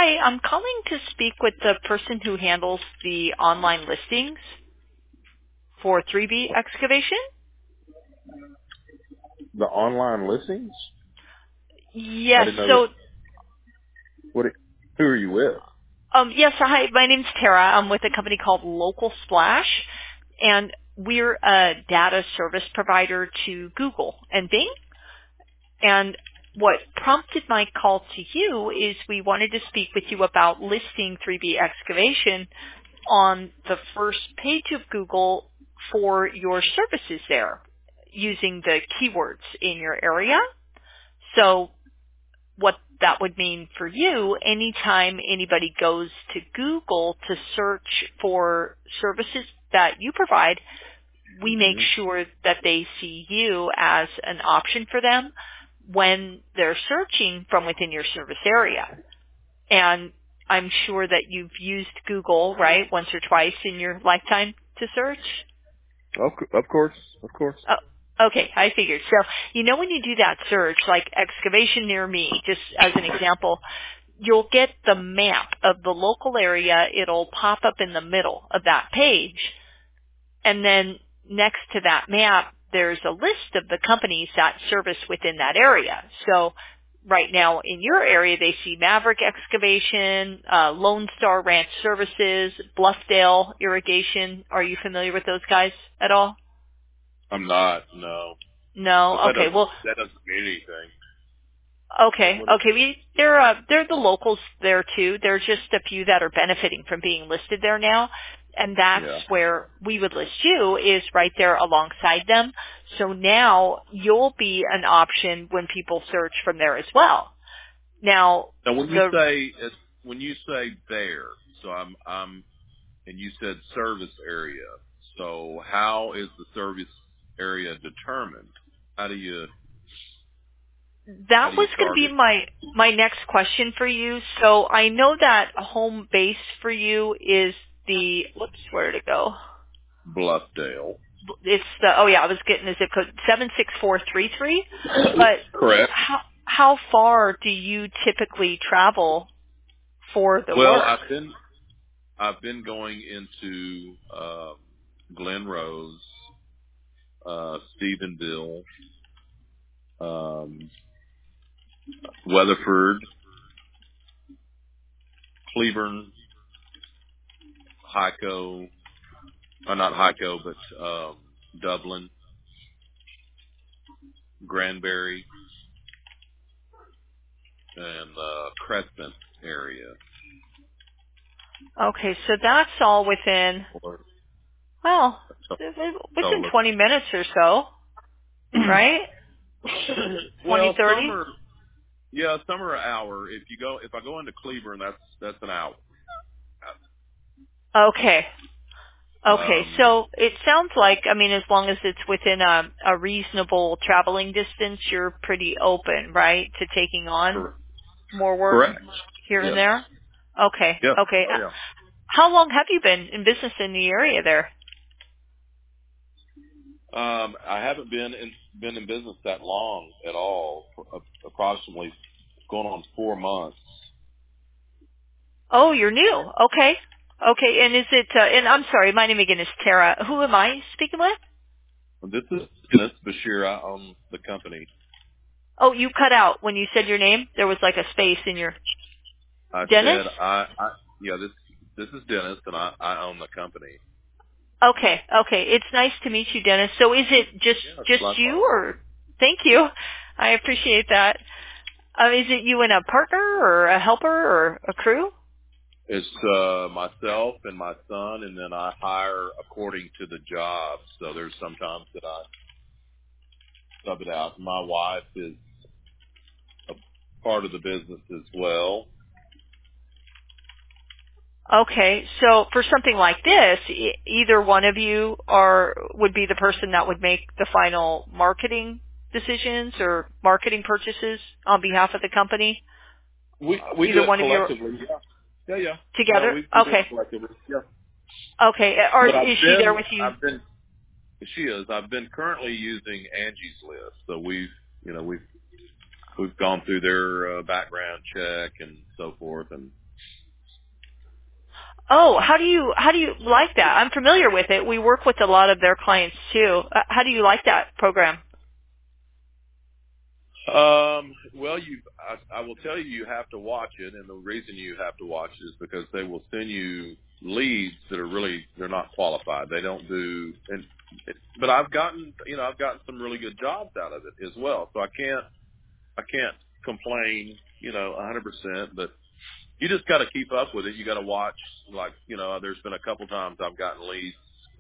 Hi, I'm calling to speak with the person who handles the online listings for 3B excavation. The online listings? I Yes. didn't know that. So, Who are you with? yes. Hi, my name's Tara. I'm with a company called Local Splash, and we're a data service provider to Google and Bing. And what prompted my call to you is we wanted to speak with you about listing 3B excavation on the first page of Google for your services there using the keywords in your area. So what that would mean for you, anytime anybody goes to Google to search for services that you provide, we make sure that they see you as an option for them when they're searching from within your service area. And I'm sure that you've used Google, right, once or twice in your lifetime to search? Of course. Oh, okay, I figured. So, when you do that search, like excavation near me, just as an example, you'll get the map of the local area. It'll pop up in the middle of that page. And then next to that map, there's a list of the companies that service within that area. So right now in your area, they see Maverick Excavation, Lone Star Ranch Services, Bluffdale Irrigation. Are you familiar with those guys at all? I'm not, no. No? But that Okay. Well, doesn't mean anything. okay. They're the locals there too. There's just a few that are benefiting from being listed there now. And that's Yeah. where we would list you, is right there alongside them. So now you'll be an option when people search from there as well. Now, Now when you say there, so I'm and you said service area. So how is the service area determined? How do you that was going to be target my next question for you. So I know that home base for you is where did it go? Bluffdale? It's I was getting the zip code 76433. But Correct. how far do you typically travel for the Well, work? I've been going into Glen Rose, Stephenville, Weatherford, Cleburne, Hyco, not Hyco, but Dublin, Granbury, and Crescent area. Okay, so that's all within, well, within So 20 minutes or so, right? 20, well, 30? some are an hour. If I go into Cleburne, that's an hour. Okay. Okay, Um, so it sounds like, as long as it's within a reasonable traveling distance, you're pretty open, right, to taking on more work correct. here and Yes. there? Okay, Yes. okay. Oh yeah. How long have you been in business in the area there? I haven't been in business that long at all. Approximately going on 4 months. Oh, you're new. Okay. Okay, and is it, and I'm sorry, my name again is Tara. Who am I speaking with? This is Dennis Bashir. I own the company. Oh, you cut out when you said your name. There was like a space in your, I Dennis? said yeah. This is Dennis, and I own the company. Okay, okay. It's nice to meet you, Dennis. So is it Yeah, it's just you, likewise. or, thank you. I appreciate that. Is it you and a partner or a helper or a crew? It's myself and my son, and then I hire according to the job. So there's sometimes that I sub it out. My wife is a part of the business as well. Okay, so for something like this, either one of you would be the person that would make the final marketing decisions or marketing purchases on behalf of the company? We do Either it one of you collectively. Yeah. No, together? we do it Okay, collectively. Yeah. okay. Or But is she there with you? she is. I've been currently using Angie's List. So we've we've gone through their background check and so forth. And oh, how do you like that? I'm familiar with it. We work with a lot of their clients too. How do you like that program? well, I will tell you, you have to watch it, and the reason you have to watch it is because they will send you leads that are they're not qualified. They don't do, but I've gotten some really good jobs out of it as well. So I can't complain, 100%, but you just got to keep up with it. You got to watch, there's been a couple times I've gotten leads,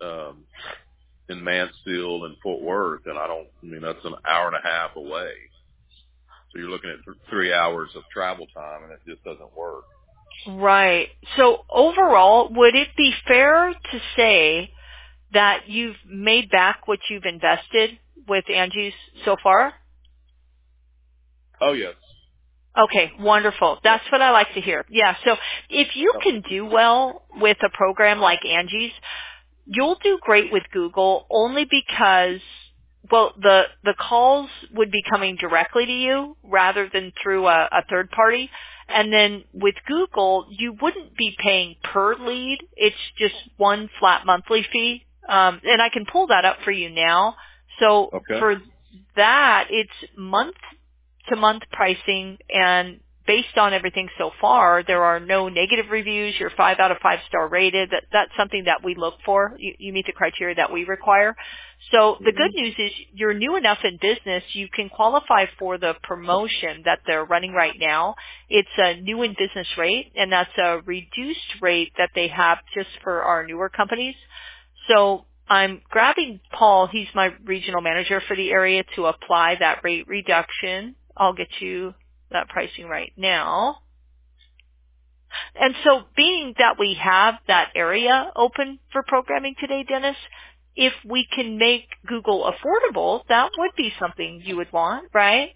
in Mansfield and Fort Worth, and that's an hour and a half away. So you're looking at 3 hours of travel time, and it just doesn't work. Right. So overall, would it be fair to say that you've made back what you've invested with Angie's so far? Oh, yes. Okay, wonderful. That's what I like to hear. Yeah, so if you can do well with a program like Angie's, you'll do great with Google only because, well, the calls would be coming directly to you rather than through a third party. And then with Google, you wouldn't be paying per lead. It's just one flat monthly fee. And I can pull that up for you now. So for that, it's month-to-month pricing, and based on everything so far, there are no negative reviews. You're 5 out of 5 star rated. That's something that we look for. You meet the criteria that we require. So the good news is you're new enough in business, you can qualify for the promotion that they're running right now. It's a new in business rate, and that's a reduced rate that they have just for our newer companies. So I'm grabbing Paul, he's my regional manager for the area, to apply that rate reduction. I'll get you that pricing right now. And so being that we have that area open for programming today, Dennis, if we can make Google affordable, that would be something you would want, right?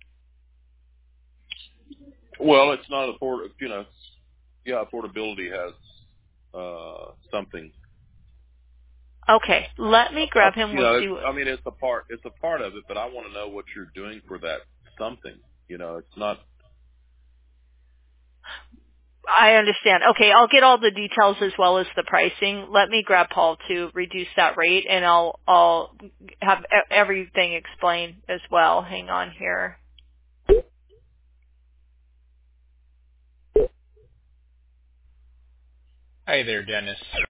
Well, it's not affordability has something. Okay, let me grab him. We'll see. It's a part of it, but I want to know what you're doing for that something. It's not. I understand. Okay, I'll get all the details as well as the pricing. Let me grab Paul to reduce that rate, and I'll have everything explained as well. Hang on here. Hi there, Dennis.